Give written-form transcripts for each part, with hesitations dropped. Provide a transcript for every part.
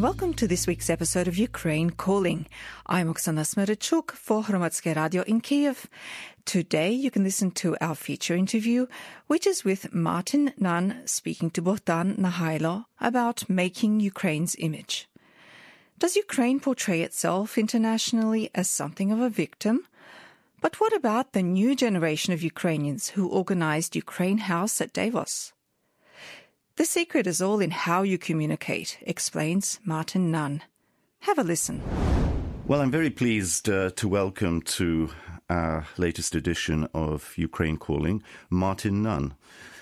and welcome to this week's episode of Ukraine Calling. I'm Oksana Smerychuk for Hromadske Radio in Kiev. Today you can listen to our feature interview, which is with Martin Nunn speaking to Bohdan Nahailo about making Ukraine's image. Does Ukraine portray itself internationally as something of a victim? But what about the new generation of Ukrainians who organized Ukraine House at Davos? The secret is all in how you communicate, explains Martin Nunn. Have a listen. Well, I'm very pleased to welcome to our latest edition of Ukraine Calling, Martin Nunn,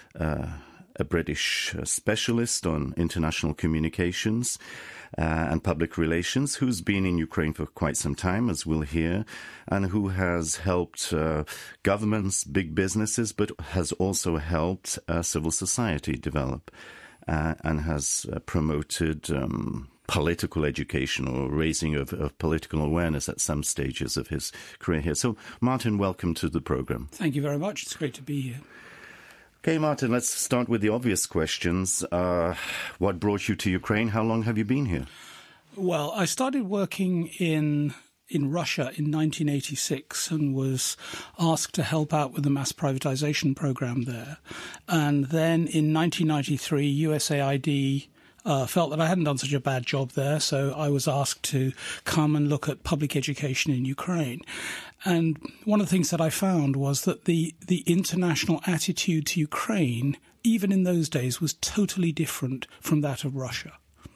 a British specialist on international communications and public relations, who's been in Ukraine for quite some time, as we'll hear, and who has helped governments, big businesses, but has also helped civil society develop and has promoted political education or raising of political awareness at some stages of his career here. So, Martin, welcome to the program. Thank you very much. It's great to be here. Okay, Martin, let's start with the obvious questions. What brought you to Ukraine? How long have you been here? Well, I started working in Russia in 1986 and was asked to help out with the mass privatization program there. And then in 1993, USAID felt that I hadn't done such a bad job there, so I was asked to come and look at public education in Ukraine. And one of the things that I found was that the international attitude to Ukraine, even in those days, was totally different from that of Russia.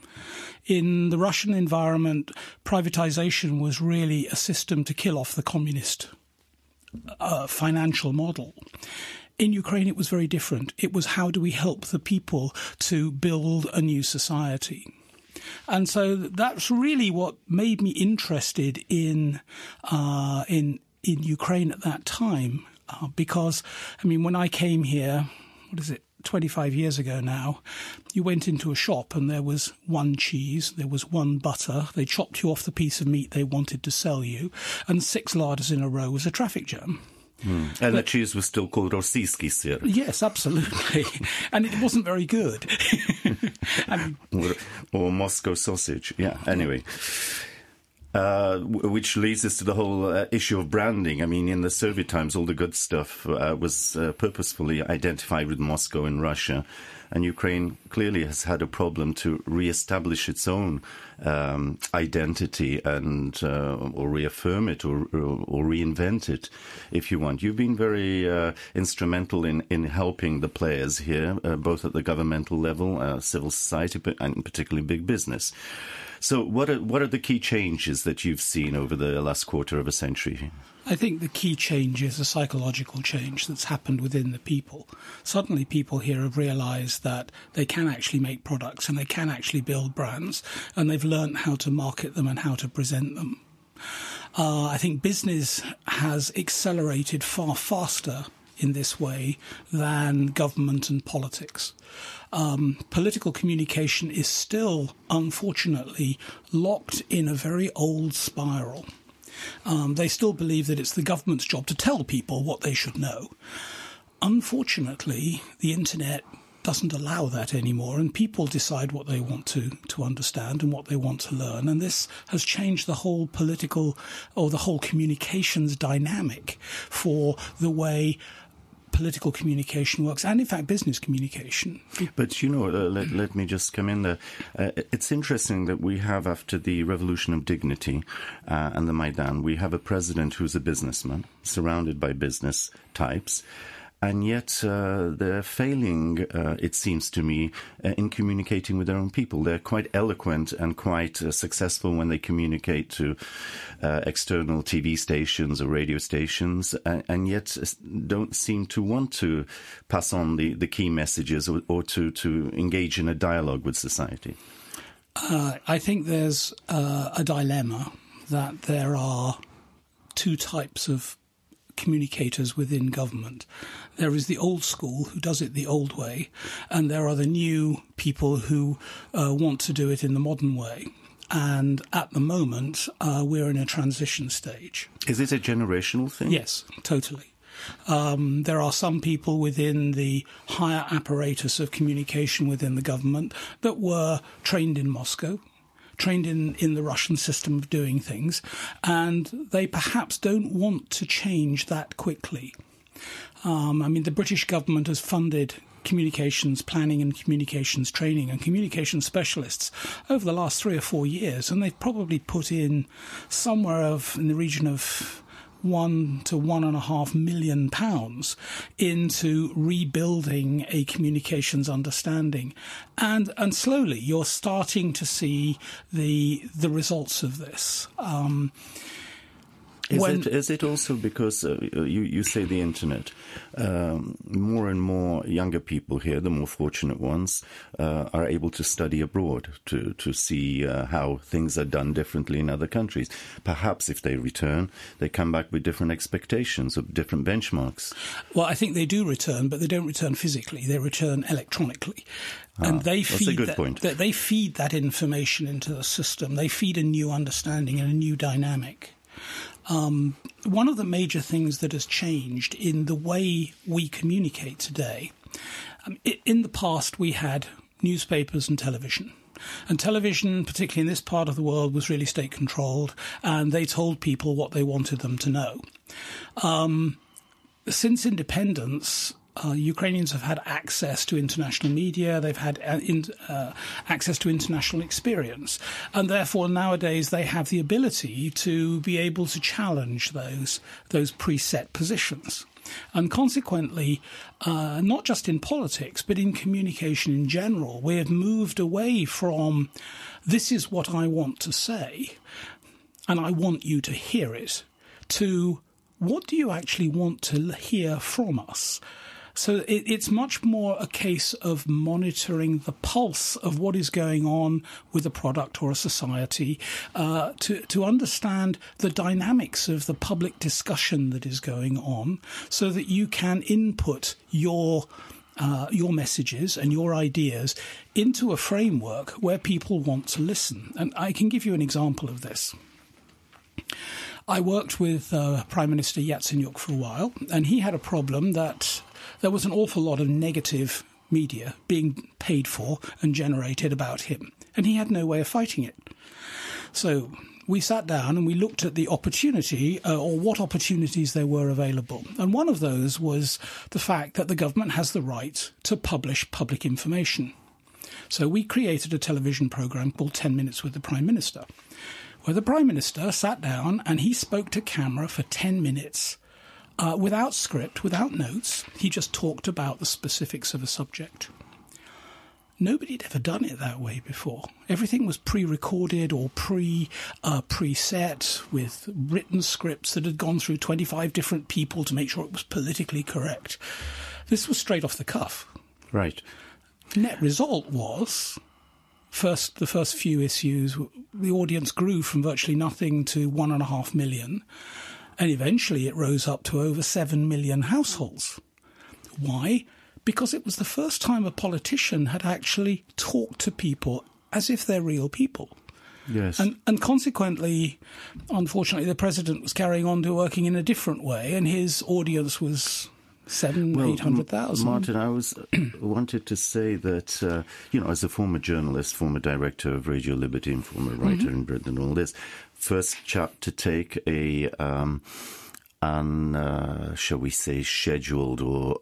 In the Russian environment, privatization was really a system to kill off the communist financial model. In Ukraine, it was very different. It was how do we help the people to build a new society? And so that's really what made me interested in Ukraine at that time, because, I mean, when I came here, 25 years ago now, you went into a shop and there was one cheese, there was one butter, they chopped you off the piece of meat they wanted to sell you, and 6 larders in a row was a traffic jam. And the cheese was still called Rossiyski syr. Yes, absolutely. And it wasn't very good. or Moscow sausage. Yeah, anyway. Which leads us to the whole issue of branding. I mean, in the Soviet times, all the good stuff was purposefully identified with Moscow and Russia. And Ukraine clearly has had a problem to reestablish its own identity and or reaffirm it or reinvent it, if you want. You've been very instrumental in helping the players here, both at the governmental level, civil society, and particularly big business. So what are the key changes that you've seen over the last quarter of a century? I think the key change is a psychological change that's happened within the people. Suddenly people here have realized that they can actually make products and they can actually build brands, and they've learned how to market them and how to present them. I think business has accelerated far faster in this way than government and politics. Political communication is still, unfortunately, locked in a very old spiral. They still believe that it's the government's job to tell people what they should know. Unfortunately, the internet doesn't allow that anymore, and people decide what they want to understand and what they want to learn. And this has changed the whole political or the whole communications dynamic for the way political communication works, and in fact business communication. But let me just come in there. It's interesting that we have, after the Revolution of Dignity and the Maidan, we have a president who's a businessman, surrounded by business types, and yet they're failing, it seems to me, in communicating with their own people. They're quite eloquent and quite successful when they communicate to external TV stations or radio stations, and yet don't seem to want to pass on the key messages or to engage in a dialogue with society. I think there's a dilemma that there are two types of communicators within government. There is the old school who does it the old way, and there are the new people who want to do it in the modern way. And at the moment, we're in a transition stage. Is it a generational thing? Yes, totally. There are some people within the higher apparatus of communication within the government that were trained in Moscow, trained in the Russian system of doing things, and they perhaps don't want to change that quickly. The British government has funded communications planning and communications training and communications specialists over the last 3 or 4 years, and they've probably put in somewhere in the region of £1 to £1.5 million into rebuilding a communications understanding, and slowly you're starting to see the results of this. Is it also because you say the internet? More and more younger people here, the more fortunate ones, are able to study abroad to see how things are done differently in other countries. Perhaps if they return, they come back with different expectations or different benchmarks. Well, I think they do return, but they don't return physically. They return electronically. And they feed they feed that information into the system. They feed a new understanding and a new dynamic. One of the major things that has changed in the way we communicate today, in the past we had newspapers and television. And television, particularly in this part of the world, was really state-controlled, and they told people what they wanted them to know. Since independence, Ukrainians have had access to international media, they've had access to international experience, and therefore nowadays they have the ability to be able to challenge those preset positions. And consequently, not just in politics, but in communication in general, we have moved away from this is what I want to say, and I want you to hear it, to what do you actually want to hear from us? So it's much more a case of monitoring the pulse of what is going on with a product or a society, to understand the dynamics of the public discussion that is going on, so that you can input your messages and your ideas into a framework where people want to listen. And I can give you an example of this. I worked with Prime Minister Yatsenyuk for a while, and he had a problem that there was an awful lot of negative media being paid for and generated about him, and he had no way of fighting it. So we sat down and we looked at the opportunity, or what opportunities there were available. And one of those was the fact that the government has the right to publish public information. So we created a television programme called 10 Minutes with the Prime Minister, where the Prime Minister sat down and he spoke to camera for 10 minutes without script, without notes. He just talked about the specifics of a subject. Nobody had ever done it that way before. Everything was pre-recorded or preset with written scripts that had gone through 25 different people to make sure it was politically correct. This was straight off the cuff. Right. Net result was, the first few issues, the audience grew from virtually nothing to 1.5 million. And eventually it rose up to over 7 million households. Why? Because it was the first time a politician had actually talked to people as if they're real people. Yes. And consequently, unfortunately, the president was carrying on to working in a different way, and his audience was 800,000. Martin, I wanted to say that, as a former journalist, former director of Radio Liberty and former writer in Britain and all this, first chap to take a, shall we say, scheduled or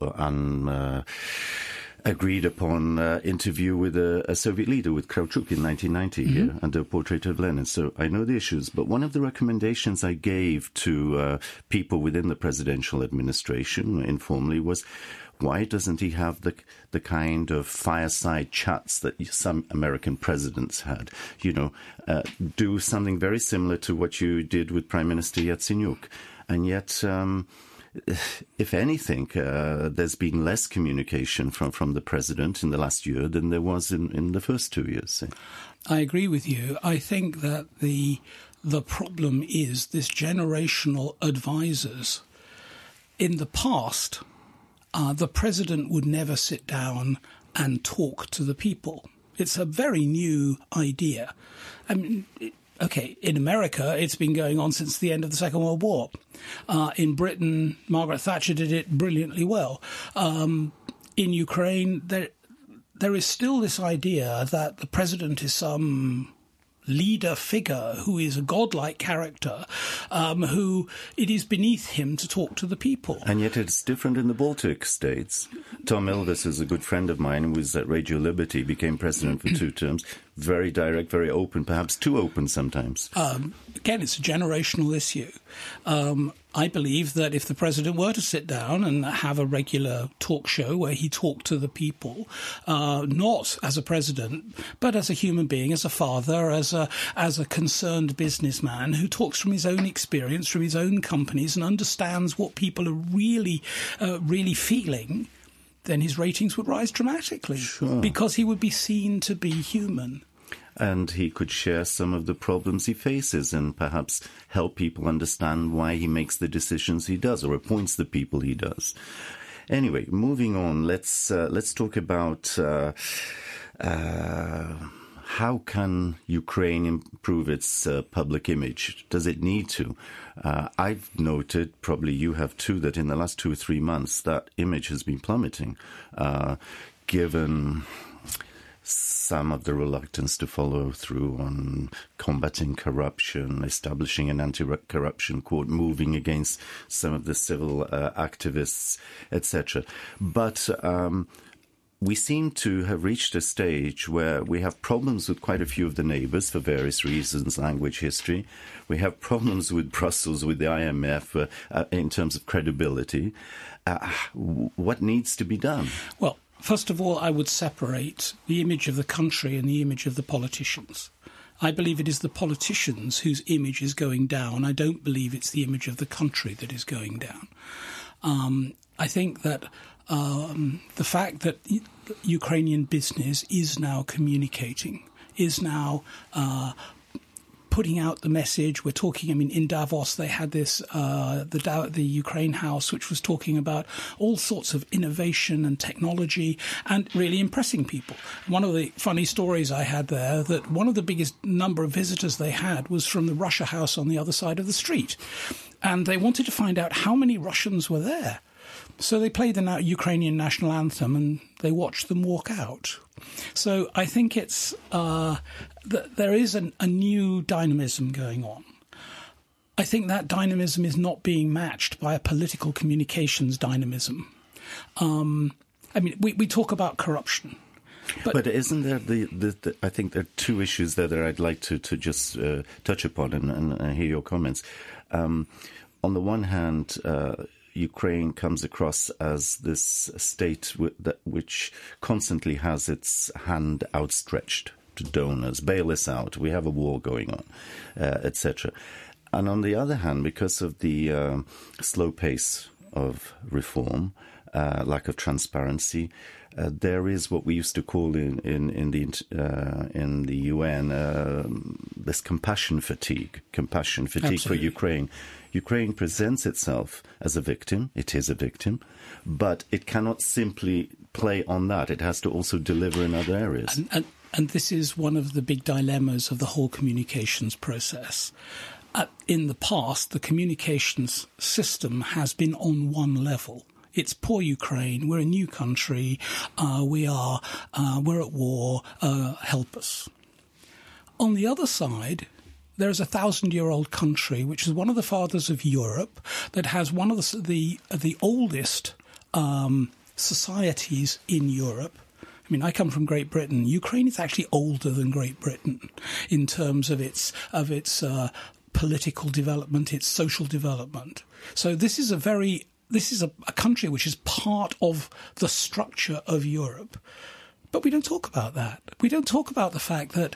agreed upon interview with a Soviet leader, with Kravchuk in 1990 here, under a portrait of Lenin. So I know the issues. But one of the recommendations I gave to people within the presidential administration informally was, why doesn't he have the kind of fireside chats that some American presidents had? Do something very similar to what you did with Prime Minister Yatsenyuk. And yet, if anything, there's been less communication from the president in the last year than there was in the first 2 years. I agree with you. I think that the problem is this generational advisors. In the past, the president would never sit down and talk to the people. It's a very new idea. I mean, in America, it's been going on since the end of the Second World War. In Britain, Margaret Thatcher did it brilliantly well. In Ukraine, there is still this idea that the president is some leader figure who is a godlike character, who it is beneath him to talk to the people. And yet it's different in the Baltic states. Tom Elvis is a good friend of mine who was at Radio Liberty, became president for 2 terms. Very direct, very open, perhaps too open sometimes. Again, it's a generational issue. I believe that if the president were to sit down and have a regular talk show where he talked to the people, not as a president, but as a human being, as a father, as a concerned businessman who talks from his own experience, from his own companies, and understands what people are really feeling, then his ratings would rise dramatically. Sure. Because he would be seen to be human. And he could share some of the problems he faces and perhaps help people understand why he makes the decisions he does or appoints the people he does. Anyway, moving on, let's talk about how can Ukraine improve its public image? Does it need to? I've noted, probably you have too, that in the last 2 or 3 months that image has been plummeting, given some of the reluctance to follow through on combating corruption, establishing an anti-corruption court, moving against some of the civil activists, etc. But we seem to have reached a stage where we have problems with quite a few of the neighbours for various reasons, language, history. We have problems with Brussels, with the IMF, in terms of credibility. What needs to be done? Well, first of all, I would separate the image of the country and the image of the politicians. I believe it is the politicians whose image is going down. I don't believe it's the image of the country that is going down. I think that the fact that Ukrainian business is now communicating, is now putting out the message. We're talking, in Davos they had this, the Ukraine House, which was talking about all sorts of innovation and technology and really impressing people. One of the funny stories I had there, that one of the biggest number of visitors they had was from the Russia House on the other side of the street. And they wanted to find out how many Russians were there. So they played the Ukrainian national anthem and they watched them walk out. So I think it's that there is a new dynamism going on. I think that dynamism is not being matched by a political communications dynamism. We talk about corruption. But isn't there I think there are 2 issues there that I'd like to just touch upon and hear your comments. On the one hand, Ukraine comes across as this state which constantly has its hand outstretched to donors. Bail us out. We have a war going on, etc. And on the other hand, because of the slow pace of reform, lack of transparency, there is what we used to call in the UN this compassion fatigue Absolutely. For Ukraine. Ukraine presents itself as a victim. It is a victim, but it cannot simply play on that. It has to also deliver in other areas. And this is one of the big dilemmas of the whole communications process. In the past, the communications system has been on one level. It's poor Ukraine. We're a new country. We're at war. Help us. On the other side, there is a 1,000-year-old country, which is one of the fathers of Europe, that has one of the oldest societies in Europe. I come from Great Britain. Ukraine is actually older than Great Britain in terms of its political development, its social development. So this is a country which is part of the structure of Europe. But we don't talk about that. We don't talk about the fact that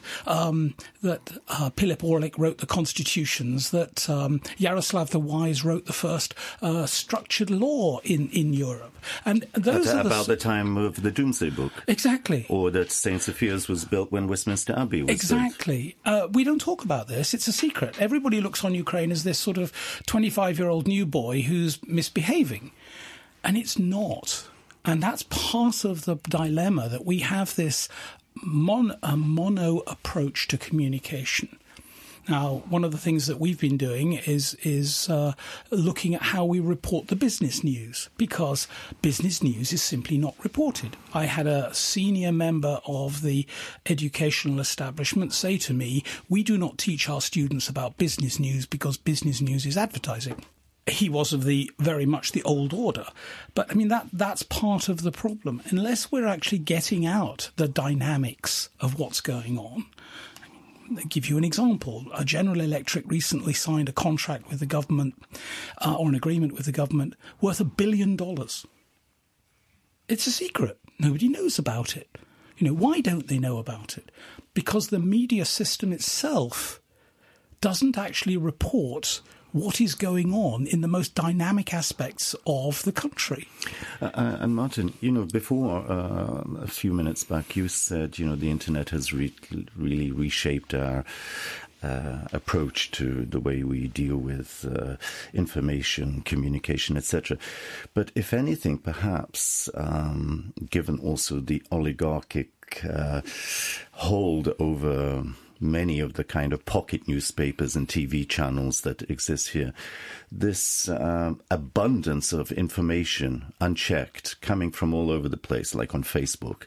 Philip Orlik wrote the constitutions, that Yaroslav the Wise wrote the first structured law in Europe. And those are about the time of the Doomsday Book. Exactly. Or that St. Sophia's was built when Westminster Abbey was Exactly. We don't talk about this. It's a secret. Everybody looks on Ukraine as this sort of 25-year-old new boy who's misbehaving. And it's not. And that's part of the dilemma, that we have this mono approach to communication. Now, one of the things that we've been doing is looking at how we report the business news, because business news is simply not reported. I had a senior member of the educational establishment say to me, "We do not teach our students about business news because business news is advertising." He was of the very much the old order. But, I mean, that's part of the problem. Unless we're actually getting out the dynamics of what's going on. I'll give you an example. General Electric recently signed a contract with the government, or an agreement with the government, worth $1 billion. It's a secret. Nobody knows about it. Why don't they know about it? Because the media system itself doesn't actually report what is going on in the most dynamic aspects of the country. And Martin, before a few minutes back, you said, the internet has really reshaped our approach to the way we deal with information, communication, etc. But if anything, perhaps, given also the oligarchic hold over many of the kind of pocket newspapers and TV channels that exist here, this abundance of information unchecked coming from all over the place, like on Facebook,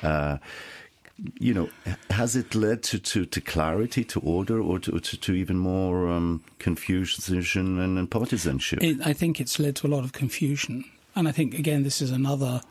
has it led to clarity, to order, or to even more confusion and partisanship? I think it's led to a lot of confusion. And I think, again, this is another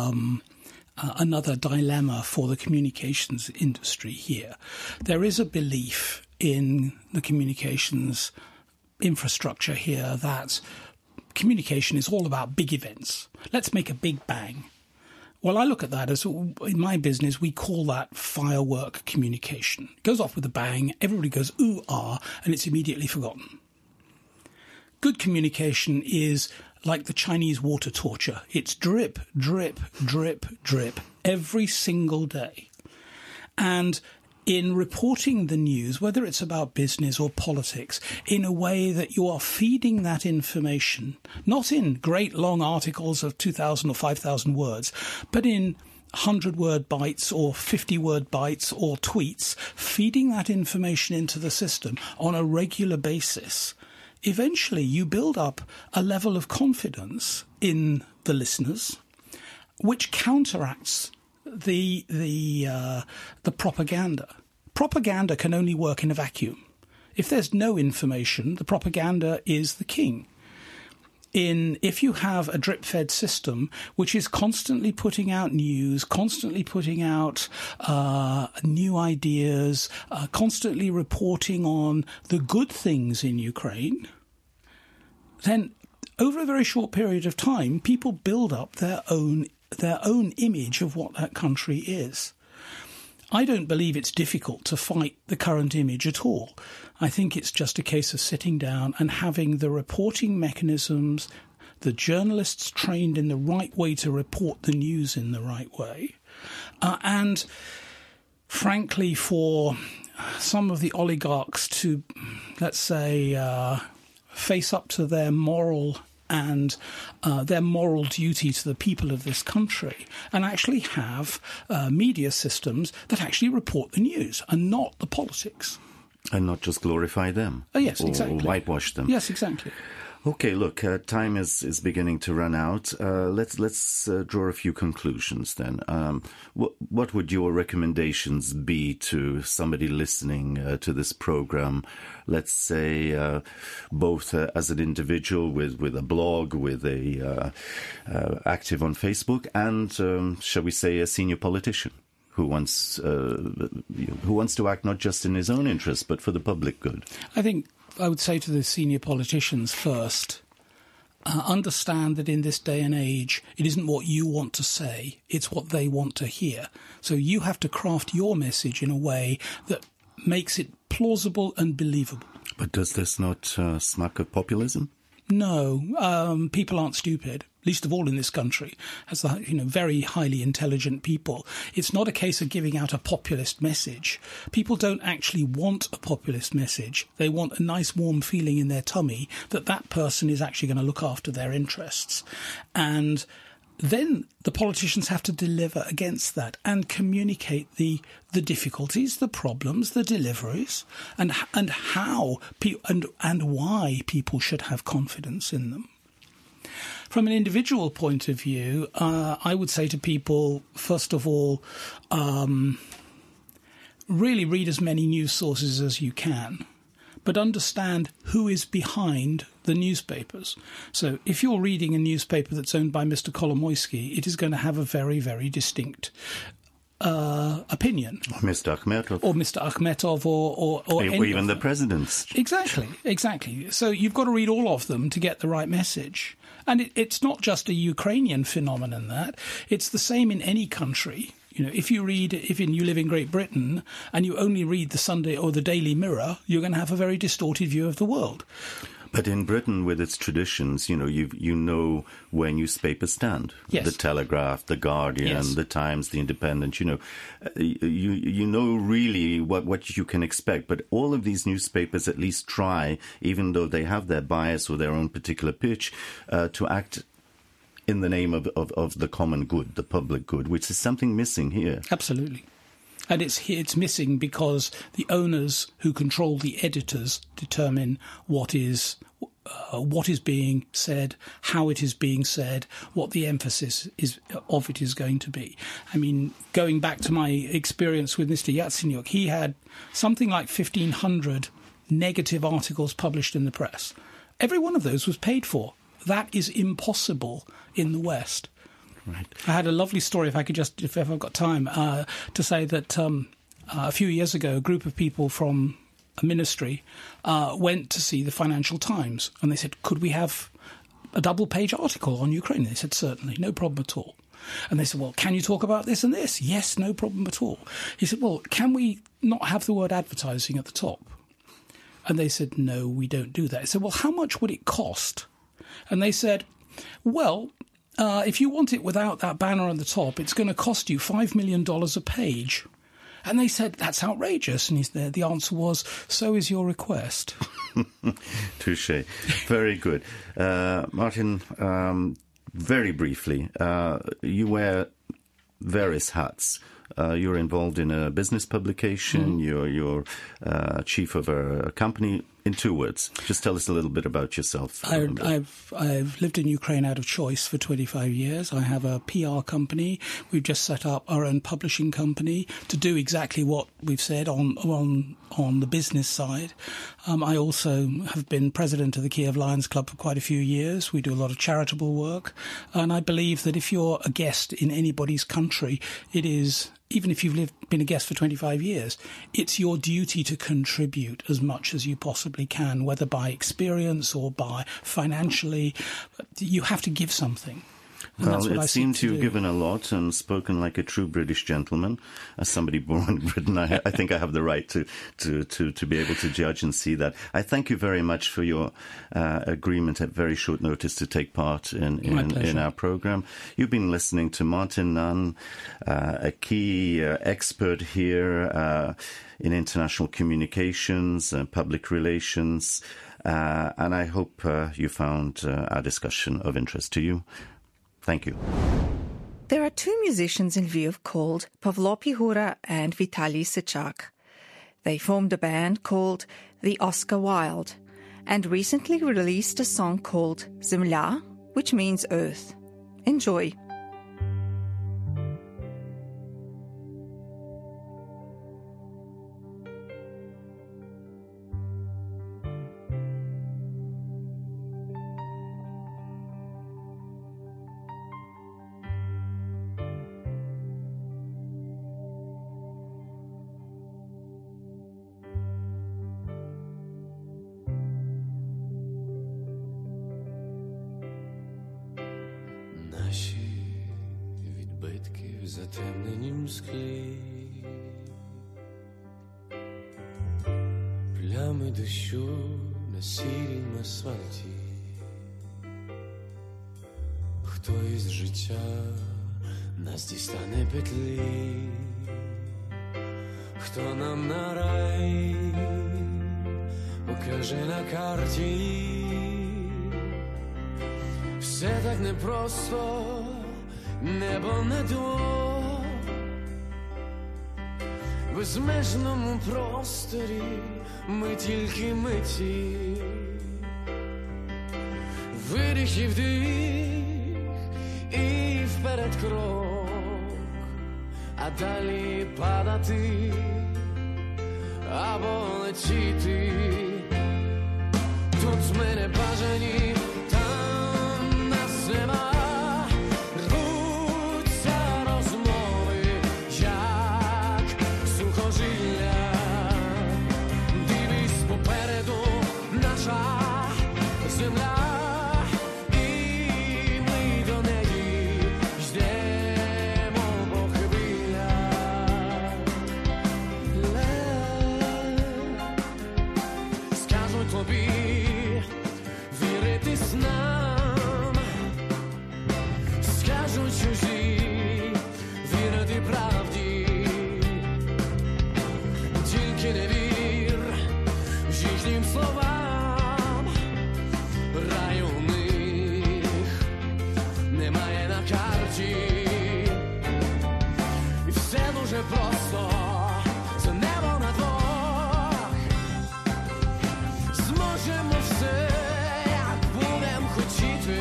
dilemma for the communications industry here. There is a belief in the communications infrastructure here that communication is all about big events. Let's make a big bang. Well, I look at that as, in my business, we call that firework communication. It goes off with a bang, everybody goes, ooh, ah, and it's immediately forgotten. Good communication is like the Chinese water torture. It's drip, drip, drip, drip every single day. And in reporting the news, whether it's about business or politics, in a way that you are feeding that information, not in great long articles of 2,000 or 5,000 words, but in 100-word bites or 50-word bites or tweets, feeding that information into the system on a regular basis, eventually you build up a level of confidence in the listeners, which counteracts the propaganda. Propaganda can only work in a vacuum. If there's no information, the propaganda is the king. If you have a drip-fed system which is constantly putting out news, constantly putting out new ideas, constantly reporting on the good things in Ukraine, then over a very short period of time, people build up their own image of what that country is. I don't believe it's difficult to fight the current image at all. I think it's just a case of sitting down and having the reporting mechanisms, the journalists trained in the right way to report the news in the right way. And frankly, for some of the oligarchs to, let's say, face up to their moral and their moral duty to the people of this country, and actually have media systems that actually report the news and not the politics. And not just glorify them. Oh, yes, exactly. Or whitewash them. Yes, exactly. Okay, look, time is beginning to run out. Let's draw a few conclusions then. What would your recommendations be to somebody listening to this program? Let's say both as an individual with a blog, with a active on Facebook, and shall we say a senior politician who wants to act not just in his own interest but for the public good. I would say to the senior politicians first, understand that in this day and age, it isn't what you want to say, it's what they want to hear. So you have to craft your message in a way that makes it plausible and believable. But does this not smack of populism? No, people aren't stupid, least of all in this country, as very highly intelligent people. It's not a case of giving out a populist message. People don't actually want a populist message. They want a nice warm feeling in their tummy that that person is actually going to look after their interests. And then the politicians have to deliver against that and communicate the difficulties, the problems, the deliveries, and how and why people should have confidence in them. From an individual point of view, I would say to people, first of all, really read as many news sources as you can, but understand who is behind the newspapers. So if you're reading a newspaper that's owned by Mr. Kolomoisky, it is going to have a very, very distinct opinion. Mr. Akhmetov. Or Mr. Akhmetov or even the presidents. Exactly. So you've got to read all of them to get the right message. And it's not just a Ukrainian phenomenon, that. It's the same in any country. You know, if you live in Great Britain and you only read the Sunday or the Daily Mirror, you're going to have a very distorted view of the world. But in Britain, with its traditions, you know where newspapers stand. Yes. The Telegraph, the Guardian, yes. The Times, the Independent. You know, you know really what you can expect. But all of these newspapers at least try, even though they have their bias or their own particular pitch, to act in the name of the common good, the public good, which is something missing here. Absolutely. And it's missing because the owners who control the editors determine what is being said, how it is being said, what the emphasis of it is going to be. I mean, going back to my experience with Mr. Yatsenyuk, he had something like 1,500 negative articles published in the press. Every one of those was paid for. That is impossible in the West. Right. I had a lovely story, if I've got time, to say that a few years ago, a group of people from a ministry went to see the Financial Times, and they said, could we have a double-page article on Ukraine? They said, certainly, no problem at all. And they said, well, can you talk about this and this? Yes, no problem at all. He said, well, can we not have the word advertising at the top? And they said, no, we don't do that. I said, well, how much would it cost? And they said, well, if you want it without that banner on the top, it's going to cost you $5 million a page. And they said, that's outrageous. And the answer was, so is your request. Touché. Very good. Martin, very briefly, you wear various hats. You're involved in a business publication. You're chief of a company. In 2 words, just tell us a little bit about yourself. I've lived in Ukraine out of choice for 25 years. I have a PR company. We've just set up our own publishing company to do exactly what we've said on the business side. I also have been president of the Kiev Lions Club for quite a few years. We do a lot of charitable work. And I believe that if you're a guest in anybody's country, it is, even if you've been a guest for 25 years, it's your duty to contribute as much as you possibly can, whether by experience or by financially. You have to give something. And well, it seems you've given a lot and spoken like a true British gentleman. As somebody born in Britain, I think I have the right to be able to judge and see that. I thank you very much for your agreement at very short notice to take part in our program. You've been listening to Martin Nunn, a key expert here in international communications, public relations, and I hope you found our discussion of interest to you. Thank you. There are 2 musicians in Lviv called Pavlo Pihura and Vitaly Sechak. They formed a band called the Oscar Wilde and recently released a song called Zemlya, which means earth. Enjoy. В затемненім склі плями дощу на сірім асфальті. Хто із життя нас дістане петлі? Хто нам на рай покаже на карті? Все так непросто, небо не до, в безмежному просторі ми тільки миті, видих і вдих, і вперед крок, а далі падати або летіти. Тут ми не бажані, там нас нема. Рвуться розмови, як сухожилля. Дивись попереду наша земля, і ми до неї йдемо по хвилях. Скажуть тобі вірити снам, скажуть чужі вірити правді, тільки не вір їхнім словам, раю у них немає на карті, і все дуже просто, це небо на двох, зможемо все, як будем хотіти,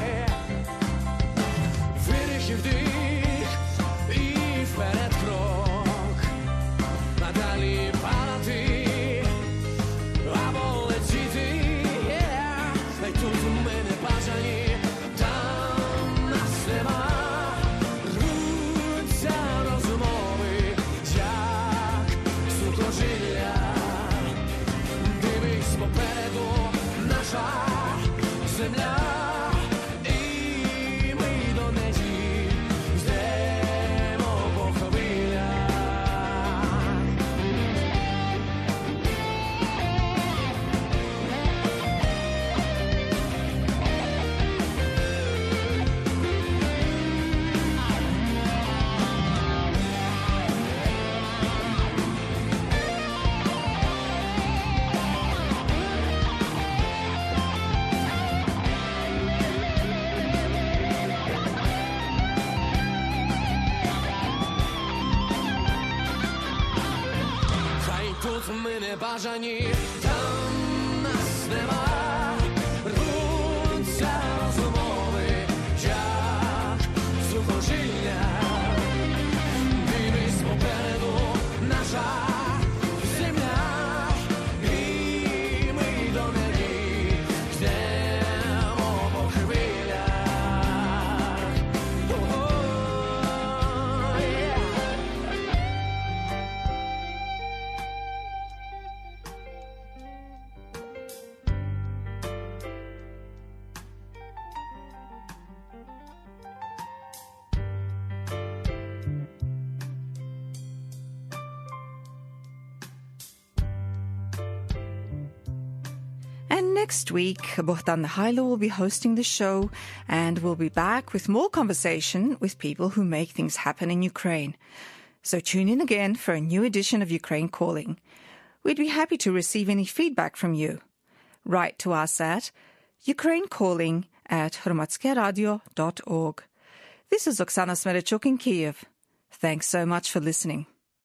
видих і вдих, і вперед крок, а далі падати або летіти. Ай тут ми не бажані, там нас нема. Рвуться розмови, як сухожилля. Дивись попереду наша земля, і ми до неї йдемо по хвилях. Хай тут ми не бажані, там нас нема. Рвуться розмови, як сухожилля. Дивись попереду наша земля, і ми до неї йдемо по хвилях. And next week, Bohdan Mihailo will be hosting the show, and we'll be back with more conversation with people who make things happen in Ukraine. So tune in again for a new edition of Ukraine Calling. We'd be happy to receive any feedback from you. Write to us at ukrainecalling@hromadskeradio.org. This is Oksana Smerechuk in Kyiv. Thanks so much for listening.